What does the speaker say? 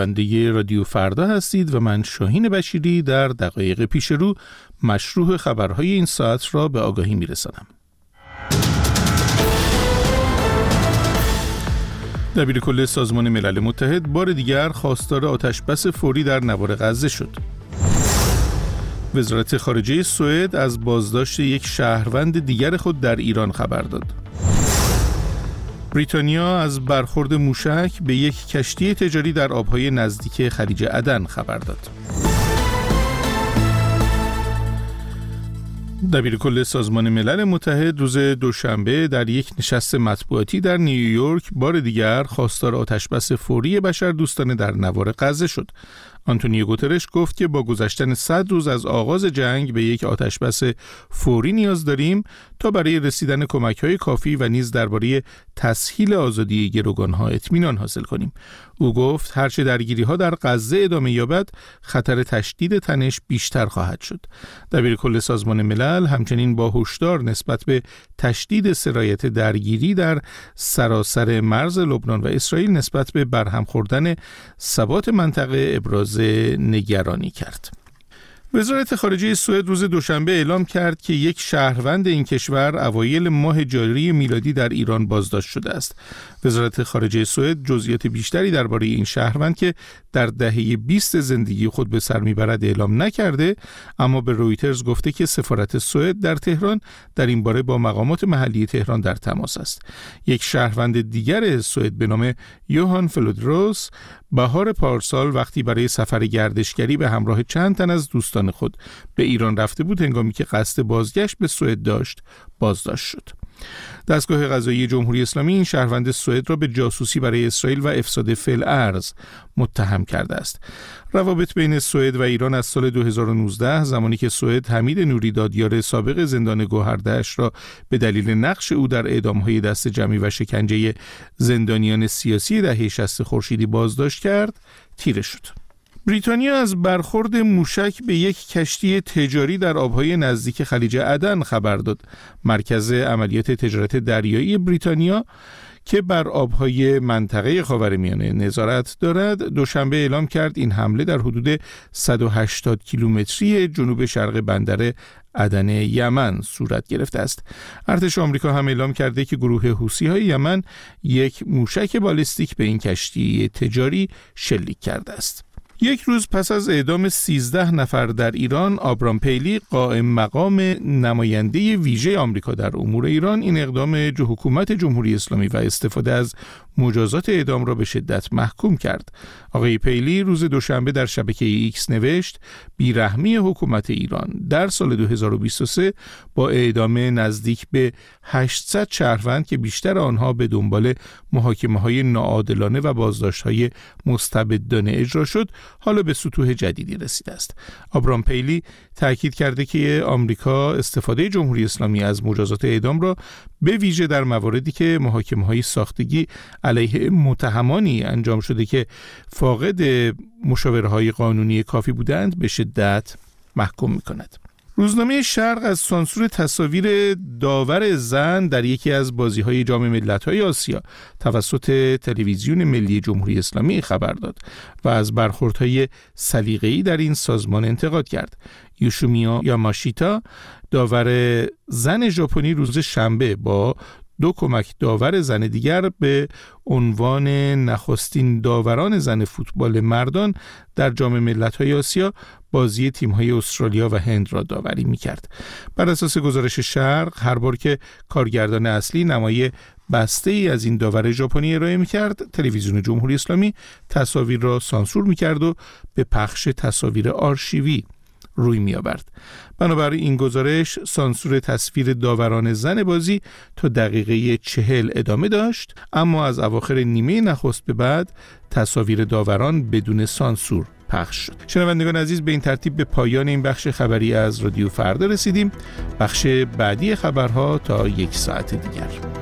بنده رادیو فردا هستید و من شاهین بشیری در دقایق پیش رو مشروح خبرهای این ساعت را به آگاهی میرسانم. دبیرکل سازمان ملل متحد بار دیگر خواستار آتش‌بس فوری در نوار غزه شد. وزارت خارجه سوئد از بازداشت یک شهروند دیگر خود در ایران خبر داد. بریتانیا از برخورد موشک به یک کشتی تجاری در آبهای نزدیک خلیج عدن خبر داد. دبیرکل سازمان ملل متحد روز دوشنبه در یک نشست مطبوعاتی در نیویورک بار دیگر خواستار آتش‌بس فوری بشردوستانه در نوار غزه شد. آنتونیو گوترش گفت که با گذشتن 100 روز از آغاز جنگ به یک آتش‌بس فوری نیاز داریم تا برای رسیدن کمک‌های کافی و نیز درباره تسهیل آزادی گروگان‌ها اطمینان حاصل کنیم. او گفت هرچه درگیری‌ها در غزه ادامه یابد، خطر تشدید تنش بیشتر خواهد شد. دبیرکل سازمان ملل همچنین با هشدار نسبت به تشدید سرایت درگیری در سراسر مرز لبنان و اسرائیل نسبت به برهم خوردن ثبات منطقه ابراز نگرانی کرد. وزارت خارجه سوئد روز دوشنبه اعلام کرد که یک شهروند این کشور اوایل ماه جاری میلادی در ایران بازداشت شده است. وزارت خارجه سوئد جزئیات بیشتری درباره این شهروند که در دهه 20 زندگی خود به سر میبرد اعلام نکرده، اما به رویترز گفته که سفارت سوئد در تهران در این باره با مقامات محلی تهران در تماس است. یک شهروند دیگر سوئد به نام یوهان فلودروس بهار پارسال وقتی برای سفر گردشگری به همراه چند تن از دوستان خود به ایران رفته بود، هنگامی که قصد بازگشت به سوئد داشت بازداشت شد. دستگاه قضایی جمهوری اسلامی این شهروند سوئد را به جاسوسی برای اسرائیل و افساد فی الارض متهم کرده است. روابط بین سوئد و ایران از سال 2019 زمانی که سوئد حمید نوری دادیار سابق زندان گوهردشت را به دلیل نقش او در اعدام‌های دست جمعی و شکنجه زندانیان سیاسی دهه 60 خورشیدی بازداشت کرد، تیره شد. بریتانیا از برخورد موشک به یک کشتی تجاری در آبهای نزدیک خلیج عدن خبر داد. مرکز عملیات تجارت دریایی بریتانیا که بر آبهای منطقه خاورمیانه نظارت دارد، دوشنبه اعلام کرد این حمله در حدود 180 کیلومتری جنوب شرق بندر عدن یمن صورت گرفته است. ارتش آمریکا هم اعلام کرده که گروه حوثی‌های یمن یک موشک بالستیک به این کشتی تجاری شلیک کرده است. یک روز پس از اعدام 13 نفر در ایران، آبرام پیلی قائم مقام نماینده ویژه آمریکا در امور ایران این اقدام حکومت جمهوری اسلامی و استفاده از مجازات اعدام را به شدت محکوم کرد. آقای پیلی روز دوشنبه در شبکه ایکس نوشت بیرحمی حکومت ایران در سال 2023 با اعدام نزدیک به 800 شهروند که بیشتر آنها به دنبال محاکمه‌های ناعادلانه و بازداشت‌های مستبدانه اجرا شد، حالا به سطوح جدیدی رسیده است. آبرام پیلی تاکید کرده که آمریکا استفاده جمهوری اسلامی از مجازات اعدام را به ویژه در مواردی که محاکمه‌های ساختگی علیه متهمانی انجام شده که فاقد مشاوره‌های قانونی کافی بودند به شدت محکوم می‌کند. روزنامه شرق از سانسور تصاویر داور زن در یکی از بازی‌های جام ملت‌های آسیا توسط تلویزیون ملی جمهوری اسلامی خبر داد و از برخوردهای سلیقه‌ای در این سازمان انتقاد کرد. یوشومییا یاماشیتا داور زن ژاپنی روز شنبه با 2 کمک داور زن دیگر به عنوان نخستین داوران زن فوتبال مردان در جام ملت‌های آسیا بازی تیم‌های استرالیا و هند را داوری می‌کرد. بر اساس گزارش شرق، هر بار که کارگردان اصلی نمای بسته‌ای از این داور ژاپنی ارائه می‌کرد، تلویزیون جمهوری اسلامی تصاویر را سانسور می‌کرد و به پخش تصاویر آرشیوی روی می‌آورد. بنابراین این گزارش سانسور تصویر داوران زن بازی تا دقیقه 40 ادامه داشت، اما از اواخر نیمه نخست به بعد تصاویر داوران بدون سانسور پخش شد. شنوندگان عزیز، به این ترتیب به پایان این بخش خبری از رادیو فردا رسیدیم. بخش بعدی خبرها تا 1 ساعت دیگر.